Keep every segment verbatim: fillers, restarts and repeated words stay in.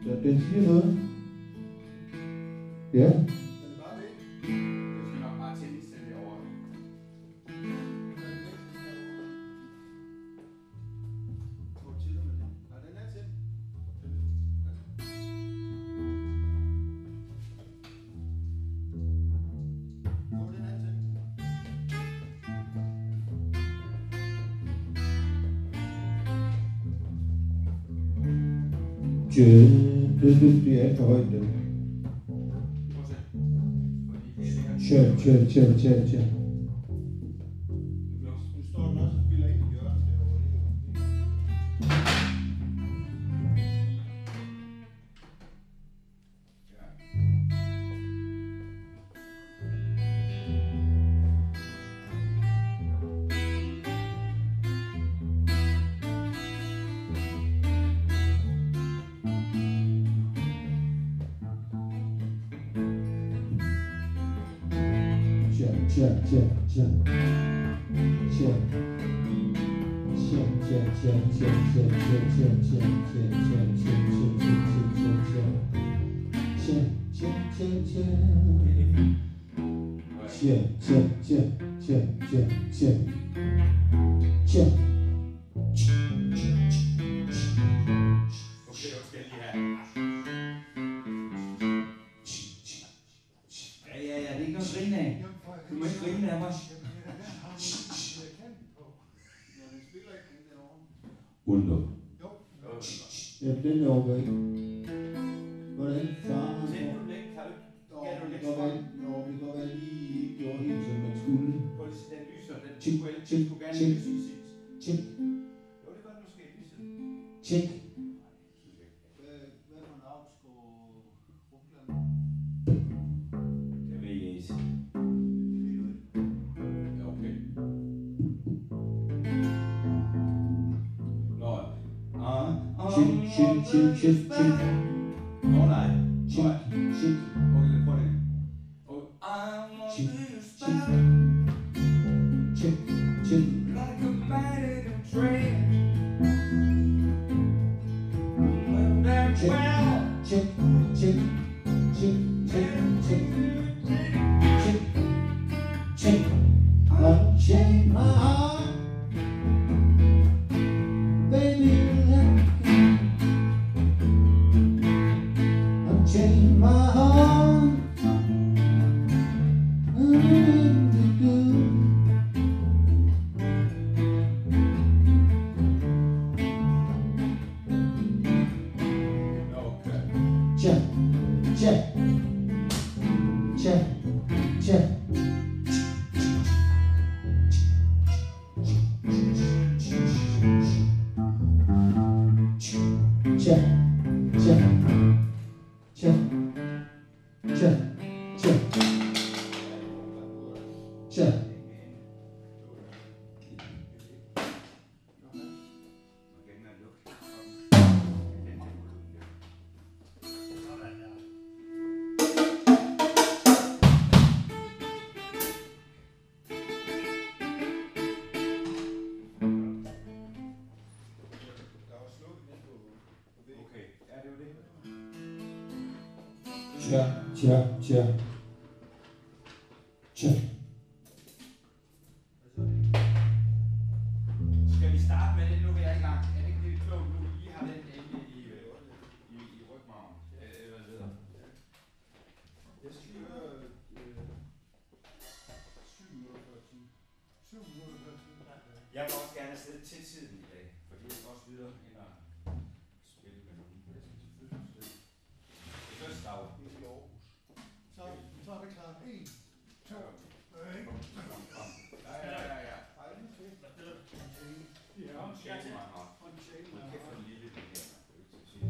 Den, den siger noget. Ja. Det, det, det er for højt, det. Tjæl, tjæl, tjæl, tjæl, tjæl. Nu står den også og spiller ind i hjørnet derovre. Tjæl, tjæl, tjæl. Tjæl. Tjæl, tjæl, tjæl, tjæl, tjæl, tjæl, tjæl, tjæl, tjæl, tjæl, tjæl, tjæl, tjæl, tjæl, tjæl. Tjæl. Okay, jeg skal lige have. Ja, ja, ja, det er ikke noget grine af. Du må ikke grine af mig. Undo. Ja, den er over ikke. Hvordan far? Tænd du den ikke? Kan du ikke? Kan du Det ikke går svare? vel, når vi går vel lige gjorde helt som man skulle. Prøv lige at se, den lyser. Den Tjek, skulle ellers- tjek, skulle gerne tjek. lyse i sidst. Tjek, Jo, det gør den måske lyse. tjek. Hvad for en avl skulle Rukland? Det ved jeg ikke. Det er Okay. Nå, ah, ah, Tjek, tjek, tjek, tjek, tjek. Nå, nej. Tjek, tjek. Okay, prøv det. Oh, I want Tjek, you to tjek. spy Tjek, tjek. like a mighty train. Well, damn Tjek, well. tjek, tjek, tjek, tjek, tjek, tjek, tjek. Unchain my heart, baby, let me. Unchain my heart, Okay. check, check, check, check. Check, check, check, check, check, check. Okay, ja, det var det. Check, check, check, check. Skal vi starte med det nu, vi er i gang? Er det ikke lidt klogt nu, I har den inde i, i, i rygmarven? Eller hvad det hedder? Jeg styrer øh, syv minutter før tid. syv minutter før tid. Jeg vil også gerne afsted til tiden i dag, fordi jeg skal også videre ind og spille med nogen. Jeg skal til fødselsdag. Det er første dag. Det er i Aarhus. Så, så er det klart. En, to, tre. Kom, kom. Ja, ja, ja, ja. Hej, nu til. Ja, Ja, til mig nok. og en tjene. Hold kæft, hvor lille det her. Det er ikke til at sige.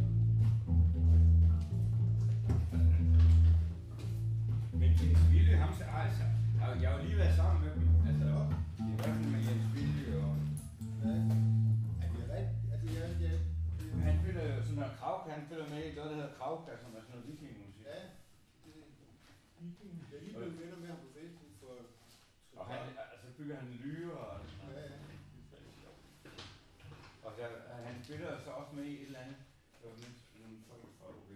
Men Jens Ville, ham så altså, har- jeg har jo lige været sammen med dem. Altså, i hvert fald med Jens Ville og... Ja. Er det rigtigt? Er det rigtigt? Ja. Han spiller jo sådan noget kravka, han spiller med i noget, der hedder kravka, som er sådan noget vikingmusik. Ja. Det- Jeg er lige blevet venner med ham på Facebook for... Og han, altså bygger han lyre og sådan Ja, noget. ja. Og så, han spiller så også med i et eller andet. Det var mindst nogle folk fra O B.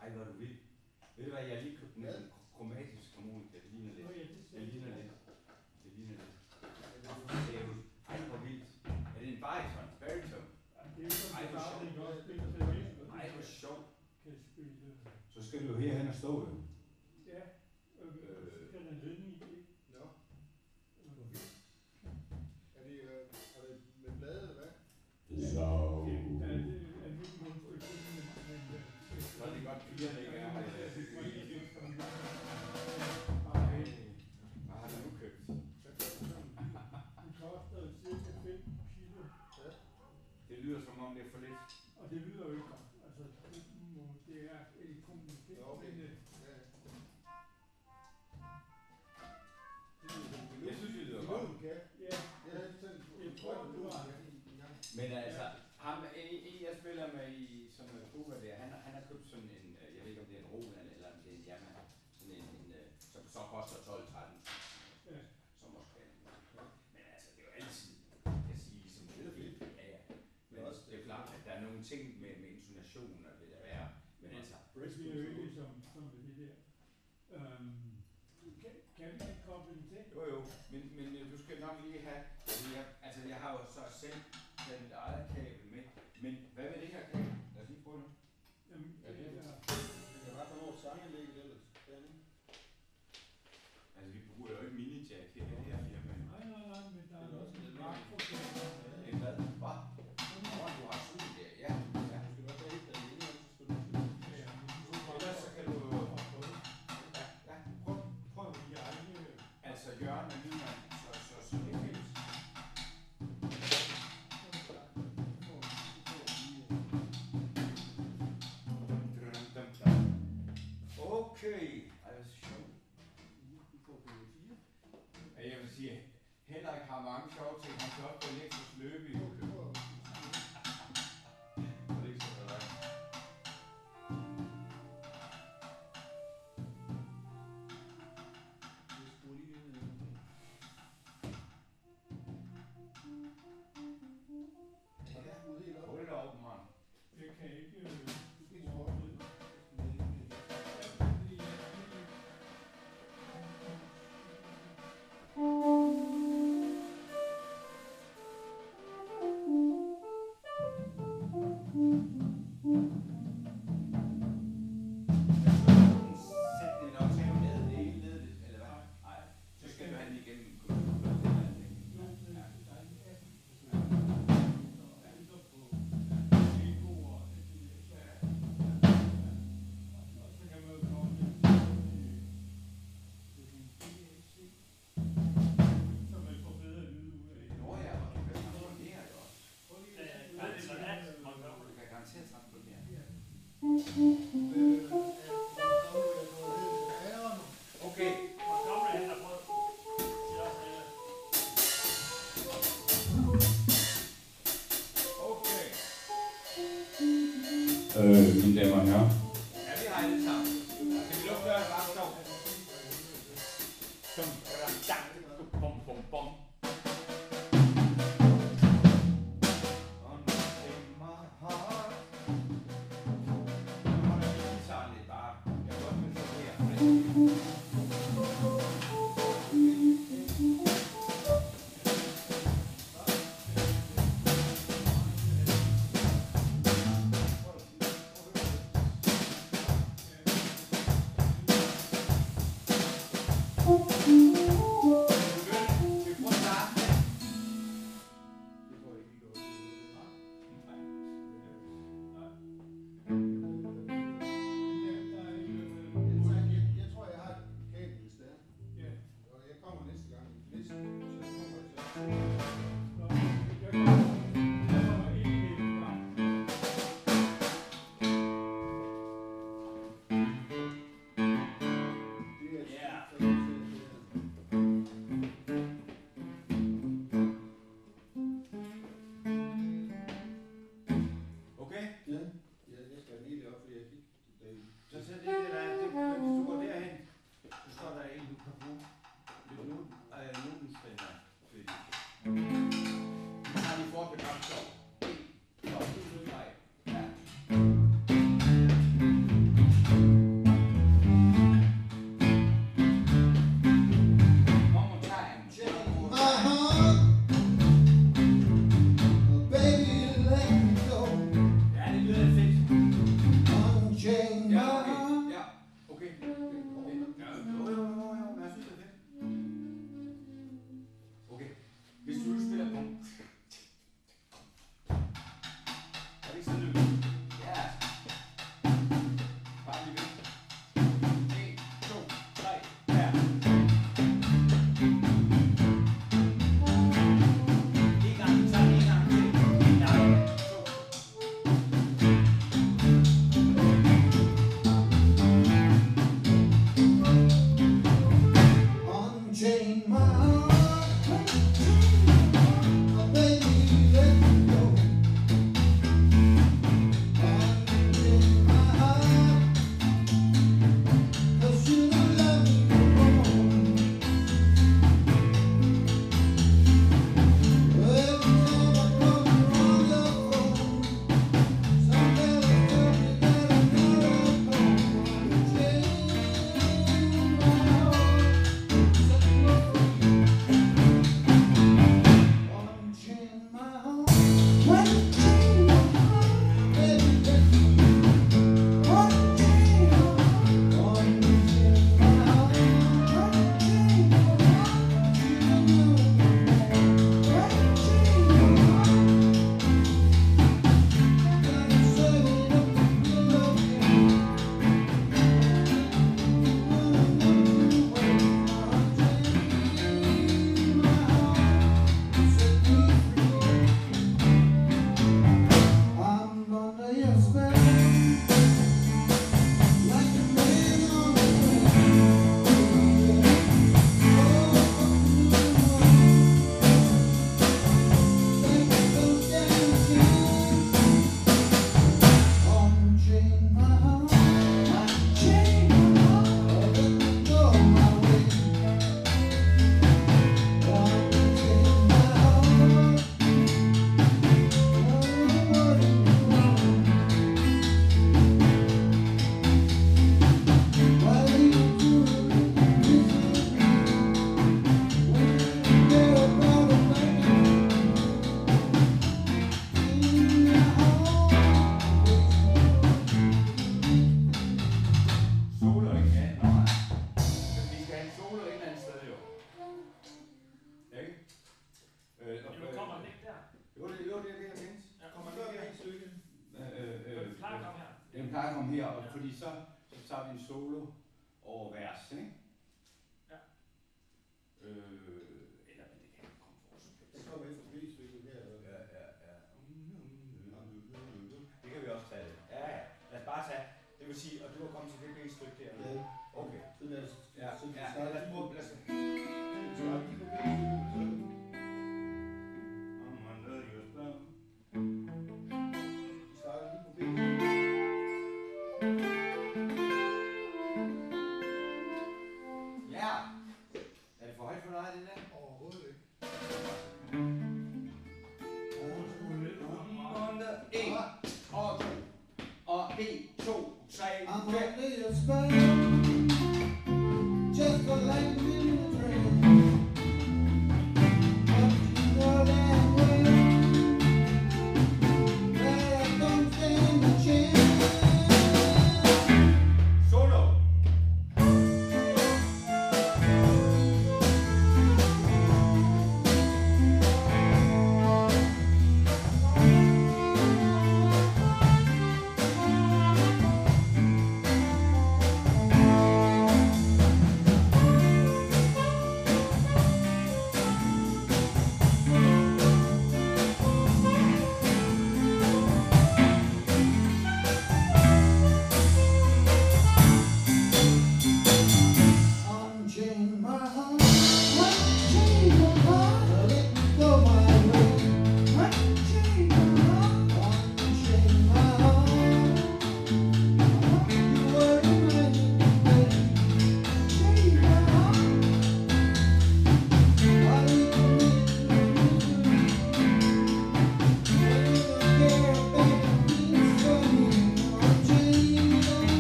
Ej, hvor er du vild. Ved du hvad, jeg har lige købt en kromatisk harmonika. Det ligner lidt. Det ligner lidt. Det ligner lidt. Det er jo, ej, hvor vildt. Er det en bariton? Bariton? Ej, hvor sjovt. Ej, hvor sjovt. Så skal du jo herhen og stå, jo. Ja, øh, så skal den ledning i det. Nå. Er det, øh, er det med blade, eller hvad? Så. Så er det godt, pigerne ikke er her. Hvad har du nu købt? Det koster cirka fem kilo. Det lyder som om det er for lidt. Og det lyder jo ikke godt. Altså, det er elektronisk. Jeg synes, det lyder godt. Ja, jeg tror, det var. Men altså, ham, en, en jeg spiller med i, som er Kuba der, han, han har købt sådan en, jeg ved ikke om det er en Roland eller om det er en Yamaha, sådan en, en som så koster tolv tretten, Ja. som også kan. Men altså, det er jo altid, jeg siger, som det er vildt. Ja, ja. Men det er klart, at der er nogle ting med, med intonation og det der være, men altså. Det bliver jo ikke som, som med det der. Øhm, kan, kan vi ikke koble den til? Jo jo, men, men du skal nok lige have, jeg, altså jeg har jo så selv den eget kabel med, men hvad med det her kabel? Lad os lige prøve det. Jamen, Ja, det det er... Det kan ret over sangelægget ellers. Altså vi bruger jo ikke mini-jack her i det her firma. Nej, nej, nej, men der er Det er også noget lidt magtprogram. En hvad? Hvad? Nå, du har sådan der, ja. ja. Du skal nok have et der inde, og så skal du huske. Ja, men du får bare... Ellers så kan du jo... Ja, ja, prøv, prøv. Jeg er ikke... Altså Jørgen er lydmand, så, så, så det er fint. Okay, ej, det er sjovt. Ja, jeg vil sige, Henrik har mange sjove ting. Han kan også på elektrisk løbe i køkkenet. Og det er ikke så for dig. Hold da op, mand. Jeg kan ikke... Okay. Okay. Øh, mine damer og herrer. Ja, vi har det sammen. Kan vi lukke døren bare stå? Bum, bum, bum, bum, bum. og fordi så, så tager vi en solo over vers, ikke? Ja. Øh, eller men det kan ikke komme for så Det kommer efter B-stykket her. Ja, ja, ja. Det kan vi også tage det. Ja, ja. Lad os bare tage. Det vil sige, og du har kommet til det B-stykke der. Ja. Okay. Så lad os, Ja, så vi ja, starter lad os lige prøve. på, Lad os vi starter lige på B-stykket. I'm under your spell. Vi starter lige på B-stykket. Ja. Er det for højt for dig, det der? Overhovedet ikke. Under en, og to, og en, to, tre, I'm fem. under your spell, just like in a dream. But you know that well, that I don't stand a chance. Solo. Unchain my heart, unchain my heart, let me go my way. Unchain my heart, unchain my heart. You were reminding me, baby. Unchain my heart. Why we committed to misery? When you don't care about things for me. Unchain my heart.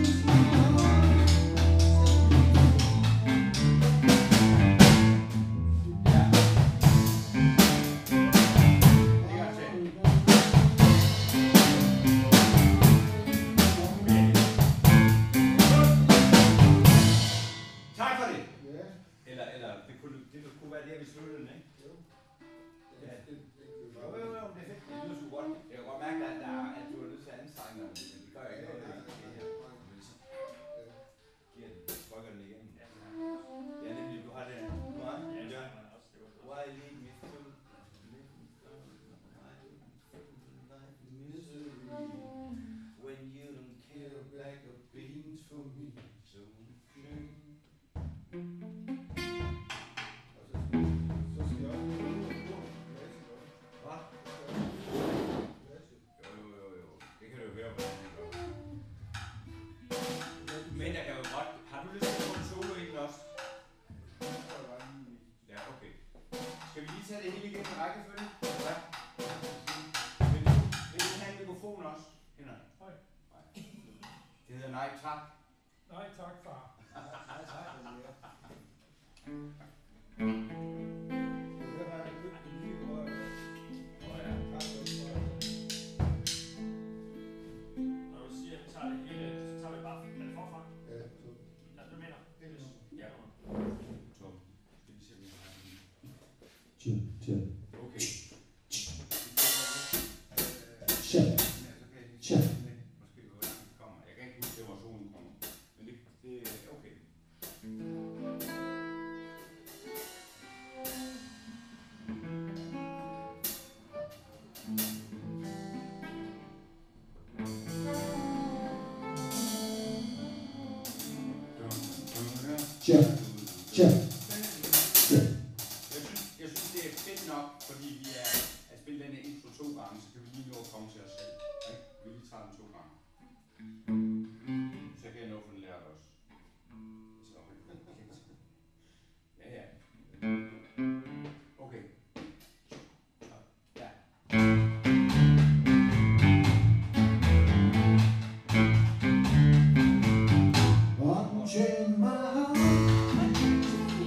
Tak for det. Ja. Eller, eller det kunne, det kunne være det, vi sluttede den, ikke? Jo. Ja. Det, det, det, det, Jo, jo, jo, det er fedt. Det lyder sgu godt. Jeg kan godt mærke, at, der, er- at du er nødt til at anstrenge dig, men det gør jeg ikke. Ja, noget ved. ja, Det ja. her. Men så giver den, trykker den igennem. Ja, nemlig, du har det. Du har det. Ja. Why lead me through misery when you don't care a bag of beans for me? So Og så skal, så skal jeg også prøve at få en masse godt. hvad? Masse. Jo, jo, jo, jo. Det kan du jo høre, hvordan det gør. Men jeg kan jo godt... Har du lyst til at få en solo i den også? Jeg tror, det var lige- Ja, okay. Skal vi lige tage det hele igennem rækkefølge? Ja. Vil du, vil du have en mikrofon også, Henrik? Hej. Nej. Det hedder nej tak. Nej, tak, far. Nej, tak, men ja. Så her har jeg købt en ny rør. Åh ja. Tak for det. Når du siger, at vi tager det hele, så tager vi bare er det forfra. Ja, så Ja, du mener? det er Ja. Tom, skal vi se, om vi har en. Check, check, Okay. check. Ja, så kan jeg lige Check. måske hvor langt det kommer. Jeg kan ikke huske, hvor solen kommer. Men det, det er okay. Check, check, check. Jeg synes, jeg synes, det er fedt nok, fordi vi er at spille denne intro to gange, så kan vi lige nå at komme til os selv. Ikke? Vi lige tager den to gange. Så kan jeg nå at få den lært også. Så, ja, ja. Okay. Så, ja. Unchain my heart, unchain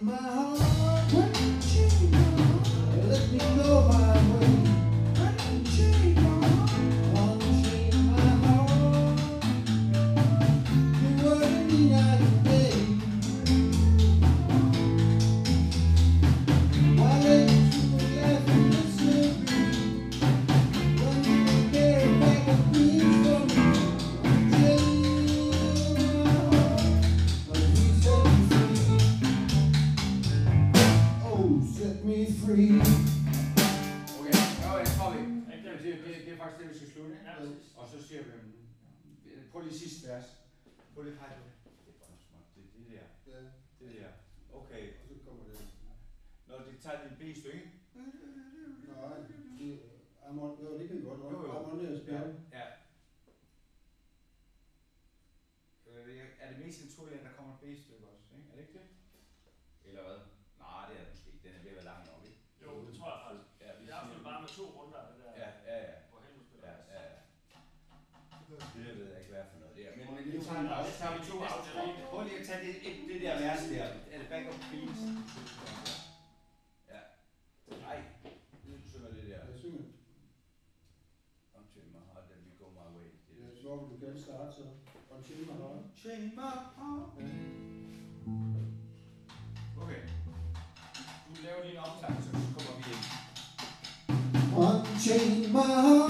my heart, unchain my heart. Let me go my way, unchain my heart, unchain my heart. You were in the other day. Why let you laugh in the slippery? When you get a bag of beans for me, unchain my heart, but you set me free. Oh, set me free. Okay, ja, jeg tror vi. Ikke Det, det? det, det er faktisk det, vi skal slutte. Ja, præcis. Og så siger vi, på lige sidste vers. På lige hej. Det er bare smukt. Det, det der. Ja, Det der. Okay. og så kommer det. Når det tager dit B-stykke. Nej, det er mon, jo, det kan godt. Jo, jo. Harmonere og Ja. spille. ja. Øh, Er det mest naturligt, at der kommer et B-stykke også? Ikke? Er det ikke det? Eller hvad? Nej, det er det måske ikke. Den er ved at være lang nok, ikke? Jo, det tror jeg faktisk. Ja, vi Det er absolut bare med to runder af det der. Ja, ja, ja. På helvede Ja, spiller. ja, ja. Det der ved jeg ikke, hvad er for noget der. Men, men vi tager, en, så tager vi to afsnit. Prøv lige at tage det, et, det der vers der. Er det back of beats? Ja. Nej, nu synger det der. Jeg synger. Unchain my heart, let me go my way. Det er Ja, det. hvor vil du gerne starte så? Unchain my heart. Unchain my heart. Ja. Okay. Du laver lige en optagelse, så kommer vi ind. Unchain my heart.